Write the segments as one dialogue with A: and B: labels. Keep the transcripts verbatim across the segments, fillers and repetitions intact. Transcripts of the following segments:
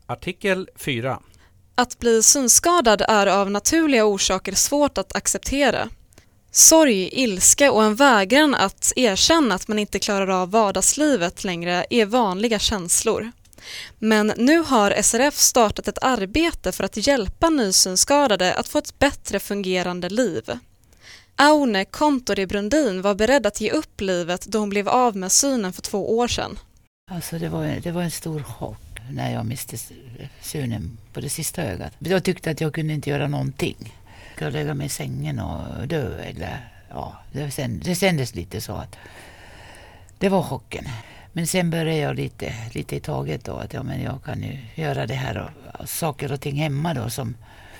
A: Artikel fyra.
B: Att bli synskadad är av naturliga orsaker svårt att acceptera. Sorg, ilska och en vägran att erkänna att man inte klarar av vardagslivet längre är vanliga känslor. Men nu har S R F startat ett arbete för att hjälpa nysynskadade att få ett bättre fungerande liv. Aune Kontori Brundin var beredd att ge upp livet då hon blev av med synen för två år sedan.
C: Alltså det var, det var en stor chock när jag miste synen på det sista ögat. Jag tyckte att jag kunde inte göra någonting. Jag kunde lägga mig i sängen och dö. Eller, ja, det, känd, det kändes lite så att det var chocken. Men sen började jag lite, lite i taget då. Att ja, men jag kan ju göra det här och, och saker och ting hemma då som,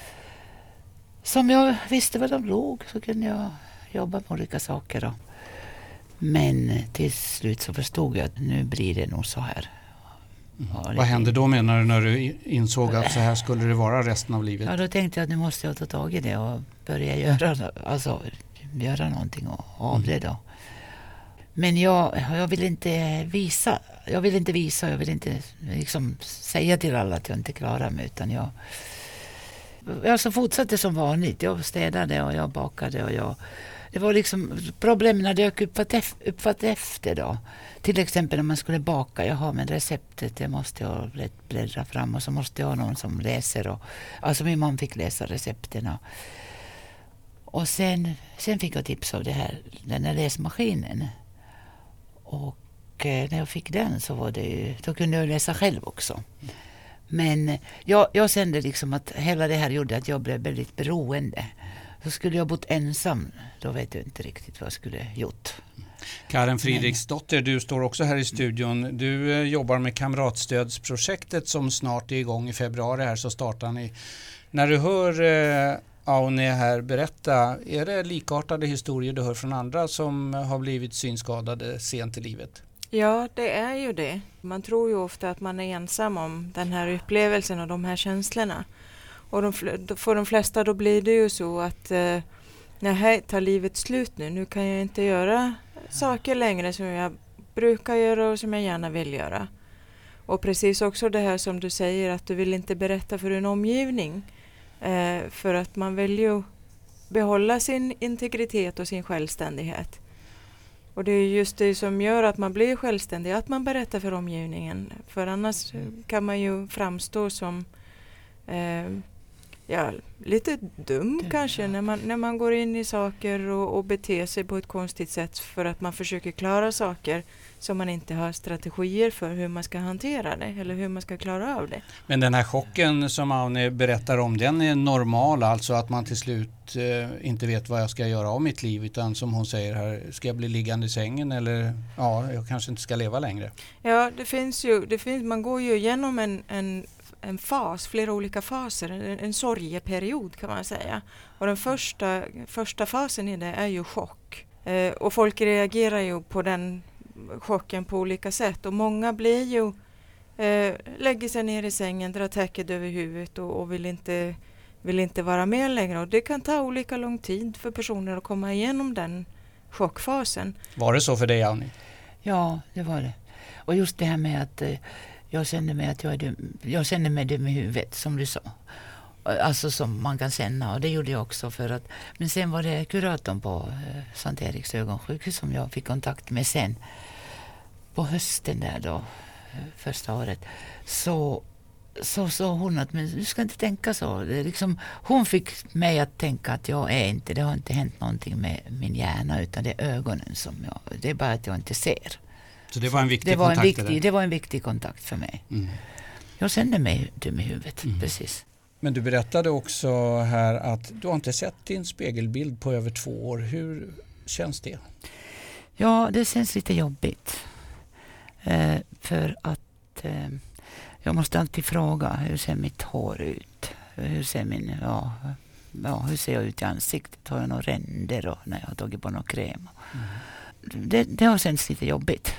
C: som jag visste var de låg. Så kunde jag jobba med olika saker då. Men till slut så förstod jag att nu blir det nog så här.
A: Mm. Ja, vad hände då menar du när du insåg att så här skulle det vara resten av livet?
C: Ja, då tänkte jag att nu måste jag ta tag i det och börja göra, alltså, göra någonting av det då. Men jag, jag vill inte visa, jag vill inte visa, jag vill inte liksom säga till alla att jag inte klarar mig, utan jag, jag så fortsatte som vanligt. Jag städade och jag bakade och jag, det var liksom problemen dök upp uppfatt efter då. Till exempel när man skulle baka, jag har med receptet, det måste jag lätt bläddra fram och så måste jag ha någon som läser. Och, alltså min man fick läsa recepten. Och, och sen, sen fick jag tips av det här, den här läsmaskinen. Och eh, när jag fick den så var det ju, då kunde jag läsa själv också. Men jag, jag kände liksom att hela det här gjorde att jag blev väldigt beroende. Så skulle jag bott ensam, då vet jag inte riktigt vad jag skulle gjort.
A: Karen Fridriksdotter, du står också här i studion. Du eh, jobbar med kamratstödsprojektet som snart är igång i februari här, så startar ni. När du hör eh, Aune här berätta, är det likartade historier du hör från andra som har blivit synskadade sent i livet?
D: Ja, det är ju det. Man tror ju ofta att man är ensam om den här upplevelsen och de här känslorna. Och de, för de flesta då blir det ju så att eh, nej, tar livet slut nu. Nu kan jag inte göra saker längre som jag brukar göra och som jag gärna vill göra. Och precis också det här som du säger, att du vill inte berätta för en omgivning. Eh, för att man vill ju behålla sin integritet och sin självständighet. Och det är just det som gör att man blir självständig, att man berättar för omgivningen. För annars kan man ju framstå som eh, ja, lite dum det, kanske ja. när, man, när man går in i saker och, och beter sig på ett konstigt sätt för att man försöker klara saker som man inte har strategier för hur man ska hantera det eller hur man ska klara av det.
A: Men den här chocken som Aune berättar om, den är normal, alltså att man till slut eh, inte vet vad jag ska göra av mitt liv, utan som hon säger här, ska jag bli liggande i sängen eller ja, jag kanske inte ska leva längre.
D: Ja, det finns ju, det finns, man går ju igenom en, en en fas, flera olika faser, en, en sorgeperiod kan man säga. Och den första, första fasen i det är ju chock. Eh, och folk reagerar ju på den chocken på olika sätt. Och många blir ju, eh, lägger sig ner i sängen, drar täcket över huvudet och, och vill, inte, vill inte vara med längre. Och det kan ta olika lång tid för personer att komma igenom den chockfasen.
A: Var det så för dig, Aune?
C: Ja, det var det. Och just det här med att eh, Jag kände mig att jag, är dum, jag kände mig dum i huvudet, som du sa. Alltså som man kan känna, och det gjorde jag också. För att, men sen var det kuratorn på eh, Sankt Eriks ögonsjukhus som jag fick kontakt med sen. På hösten där då, första året. Så så sa hon att men du ska inte tänka så. Det är liksom, hon fick mig att tänka att jag är inte, det har inte hänt någonting med min hjärna, utan det är ögonen som jag, det är bara att jag inte ser.
A: Så det var en viktig
C: det var
A: kontakt?
C: En viktig, det var en viktig kontakt för mig. Mm. Jag kände mig dum i huvudet, mm. precis.
A: Men du berättade också här att du har inte sett din spegelbild på över två år. Hur känns det?
C: Ja, det känns lite jobbigt. Eh, för att eh, jag måste alltid fråga, hur ser mitt hår ut? Hur ser min, ja, ja, hur ser jag ut i ansiktet? Har jag några ränder och när jag har tagit på någon kräm? Mm. Det, det har känts lite jobbigt.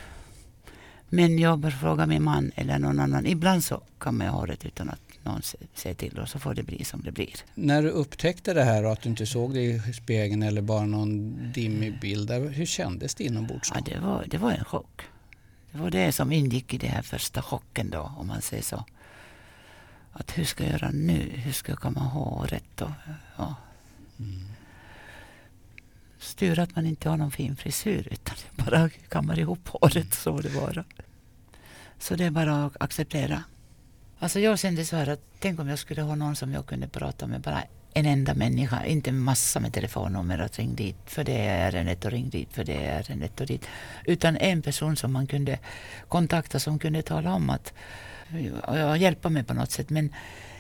C: Men jag bör fråga min man eller någon annan. Ibland så kan man ha det utan att någon säger till, och så får det bli som det blir.
A: När du upptäckte det här och att du inte såg det i spegeln eller bara någon dimmig bild, hur kändes det inombords?
C: Ja, det var, det var en chock. Det var det som ingick i det här första chocken då, om man säger så. att hur ska jag göra nu? Hur ska jag komma ha rätt? Och, ja.
A: Mm.
C: Styr att man inte har någon fin frisyr utan bara kammar ihop håret, så det bara. Så det är bara att acceptera. Alltså jag kände så här att tänk om jag skulle ha någon som jag kunde prata med, bara en enda människa, inte massa med telefonnummer att ring dit för det är ärendet och ring dit för det är ärendet och dit. Utan en person som man kunde kontakta som kunde tala om att ja, hjälpa mig på något sätt. Men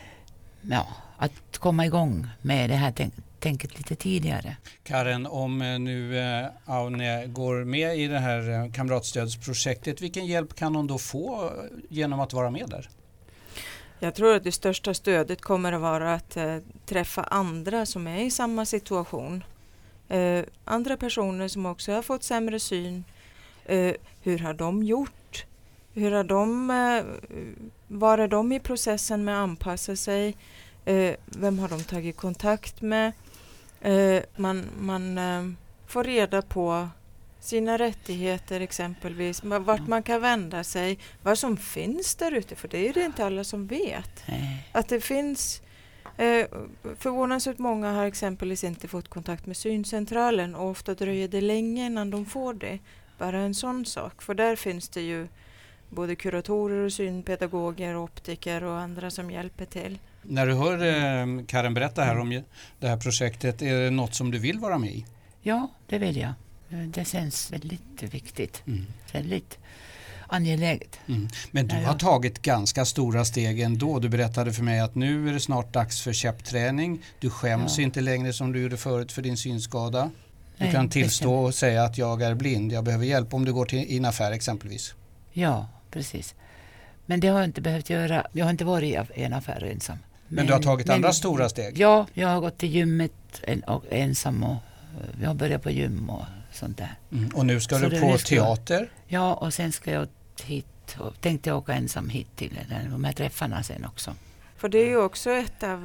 C: ja, att komma igång med det här tänk, tänket lite tidigare.
A: Karen, om nu eh, Aune går med i det här eh, kamratstödsprojektet, vilken hjälp kan hon då få genom att vara med där?
D: Jag tror att det största stödet kommer att vara att eh, träffa andra som är i samma situation. Eh, andra personer som också har fått sämre syn. Eh, hur har de gjort? Hur har de, eh, var är de i processen med att anpassa sig? Eh, vem har de tagit kontakt med? Eh, man man eh, får reda på sina rättigheter exempelvis, vart man kan vända sig, vad som finns där ute, för det är det inte alla som vet.
C: Nej.
D: Att det finns, eh, förvånansvärt många har exempelvis inte fått kontakt med syncentralen och ofta dröjer det länge innan de får det. Bara en sån sak, för där finns det ju både kuratorer och synpedagoger, optiker och andra som hjälper till.
A: När du hör eh, Karen berätta här om det här projektet, är det något som du vill vara med i?
C: Ja, det vill jag. Det känns väldigt viktigt.
A: Mm.
C: Väldigt angeläget.
A: Mm. Men du
C: Ja, ja.
A: har tagit ganska stora steg ändå. Du berättade för mig att nu är det snart dags för käppträning. Du skäms
C: Ja.
A: inte längre som du gjorde förut för din synskada. Du
C: Nej,
A: kan
C: det
A: tillstå
C: stämmer.
A: och säga att jag är blind. Jag behöver hjälp om du går till i en affär exempelvis.
C: Ja, precis. Men det har jag inte behövt göra. Jag har inte varit i en affär ensam.
A: Men, du har tagit
C: men-
A: andra stora steg?
C: Ja, jag har gått till gymmet en, och ensam och jag har börjat på gym och sånt där.
A: Mm. Och nu ska
C: Så
A: du
C: det
A: på
C: nu ska-
A: teater?
C: Ja, och sen ska jag hit och tänkte åka ensam hit till de här träffarna sen också.
D: För det är ju också ett av,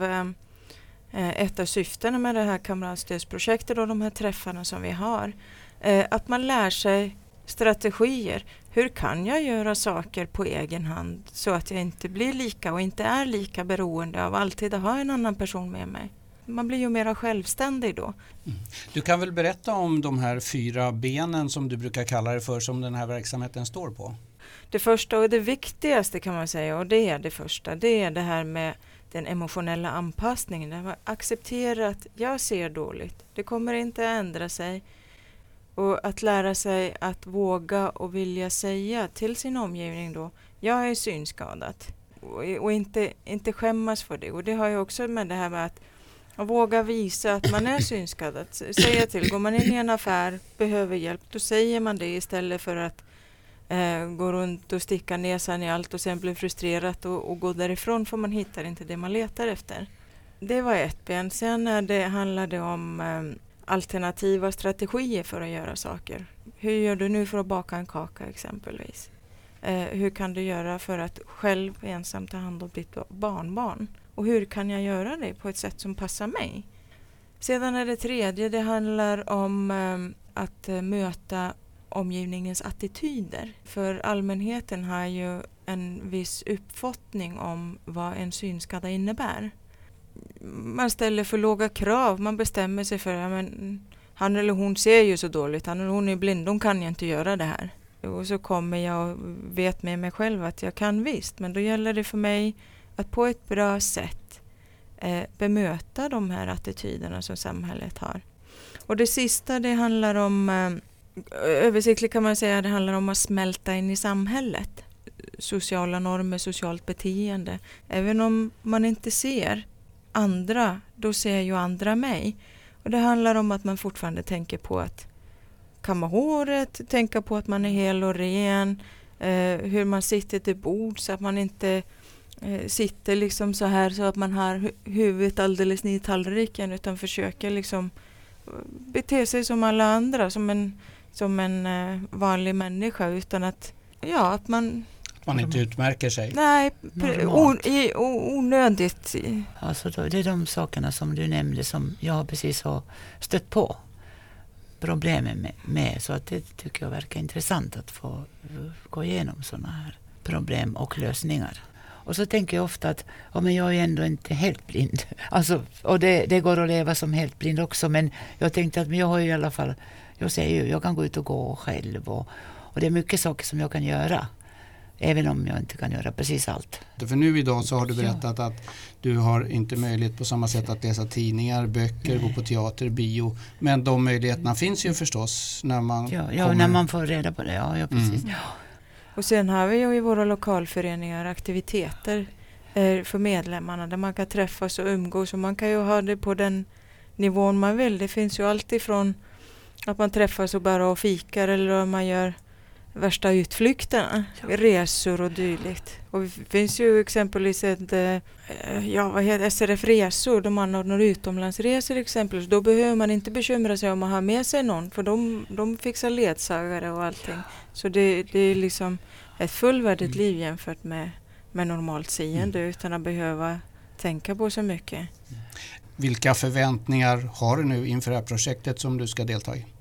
D: eh, ett av syftena med det här kamratstödsprojektet och de här träffarna som vi har. Eh, att man lär sig strategier. Hur kan jag göra saker på egen hand så att jag inte blir lika och inte är lika beroende av alltid att ha en annan person med mig. Man blir ju mer självständig då.
A: Du kan väl berätta om de här fyra benen som du brukar kalla det för, som den här verksamheten står på?
D: Det första och det viktigaste kan man säga, och det är det första, det är det här med den emotionella anpassningen. Där man accepterar att jag ser dåligt, det kommer inte att ändra sig. Och att lära sig att våga och vilja säga till sin omgivning då, jag är synskadad. Och, och inte, inte skämmas för det. Och det har ju också med det här med att, att våga visa att man är synskadad. Säga till, går man in i en affär, behöver hjälp, då säger man det istället för att eh, gå runt och sticka näsan i allt och sen bli frustrerad och, och gå därifrån, för man hittar inte det man letar efter. Det var ett ben. Sen när det handlade om eh, alternativa strategier för att göra saker. Hur gör du nu för att baka en kaka exempelvis? Eh, hur kan du göra för att själv ensam ta hand om ditt barnbarn? Och hur kan jag göra det på ett sätt som passar mig? Sedan är det tredje, det handlar om eh, att eh, möta omgivningens attityder. För allmänheten har ju en viss uppfattning om vad en synskada innebär. Man ställer för låga krav, man bestämmer sig för att han eller hon ser ju så dåligt, han eller hon är blind, de kan ju inte göra det här. Och så kommer jag och vet med mig själv att jag kan visst, men då gäller det för mig att på ett bra sätt eh, bemöta de här attityderna som samhället har. Och det sista, det handlar om, eh, översiktligt kan man säga, det handlar om att smälta in i samhället. Sociala normer, socialt beteende. Även om man inte ser andra, då ser ju andra mig. Och det handlar om att man fortfarande tänker på att kamma håret, tänka på att man är hel och ren, eh, hur man sitter till bord så att man inte eh, sitter liksom så här så att man har hu- huvudet alldeles i tallriken, utan försöker liksom bete sig som alla andra, som en, som en eh, vanlig människa, utan att, ja, att man
A: Man inte utmärker sig.
D: nej, pre- o- i- o- onödigt.
C: Alltså då, det är de sakerna som du nämnde som jag precis har stött på problemen med, med. Så att det tycker jag verkar intressant att få uh, gå igenom sådana här problem och lösningar. Och så tänker jag ofta att ja, men jag är ändå inte helt blind. Alltså, och det, det går att leva som helt blind också. Men jag tänkte att men jag har ju i alla fall, jag säger ju, jag kan gå ut och gå själv. Och, och det är mycket saker som jag kan göra. Även om jag inte kan göra precis allt.
A: För nu idag så har du berättat ja. att du har inte möjlighet på samma sätt att läsa tidningar, böcker, Nej. gå på teater, bio. Men de möjligheterna finns ju förstås när man
C: Ja, ja
A: kommer...
C: när man får reda på det. Ja, ja precis.
A: Mm.
C: Ja.
D: Och sen har vi ju i våra lokalföreningar aktiviteter eh, för medlemmarna där man kan träffas och umgås. Och man kan ju ha det på den nivån man vill. Det finns ju alltid från att man träffas och bara och fikar eller om man gör värsta utflykterna, ja. resor och dylikt. Och det finns ju exempelvis ett ja, vad heter, S R F-resor, de anordnar utomlandsresor exempelvis. Då behöver man inte bekymra sig om att ha med sig någon, för de, de fixar ledsagare och allting. Så det, det är liksom ett fullvärdigt liv jämfört med, med normalt seende mm. utan att behöva tänka på så mycket.
A: Vilka förväntningar har du nu inför det här projektet som du ska delta i?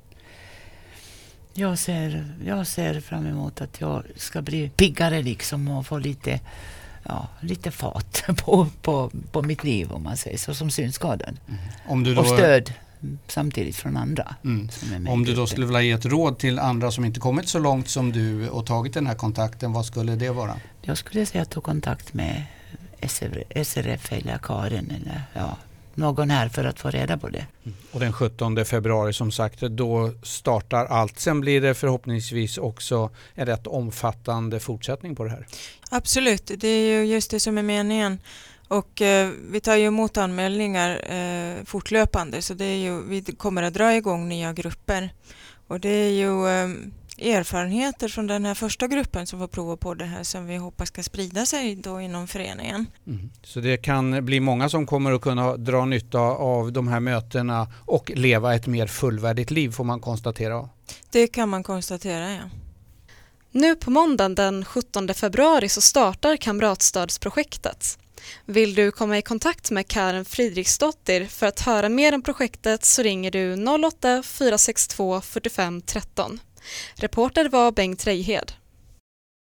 C: Jag ser, jag ser fram emot att jag ska bli piggare liksom och få lite, ja, lite fat på, på, på mitt liv om man säger så, som synskadad. Mm. Om du då, och stöd samtidigt från andra.
A: Mm. Om du då skulle vilja ge ett råd till andra som inte kommit så långt som du och tagit den här kontakten, vad skulle det vara?
C: Jag skulle säga att ta kontakt med S R F eller Karin eller ja, någon här för att få reda på det.
A: Och den sjuttonde februari som sagt, då startar allt. Sen blir det förhoppningsvis också en rätt omfattande fortsättning på det här.
D: Absolut, det är ju just det som är meningen. Och eh, vi tar ju emot anmälningar eh, fortlöpande, så det är ju, vi kommer att dra igång nya grupper. Och det är ju eh, erfarenheter från den här första gruppen som får prova på det här som vi hoppas ska sprida sig då inom föreningen.
A: Mm. Så det kan bli många som kommer att kunna dra nytta av de här mötena och leva ett mer fullvärdigt liv, får man konstatera.
D: Det kan man konstatera, ja.
B: Nu på måndagen den sjuttonde februari så startar Kamratstödsprojektet. Vill du komma i kontakt med Karen Fridriksdottir för att höra mer om projektet så ringer du noll åtta fyra sex två fyrtiofem tretton. Reporter var Bengt Reihed.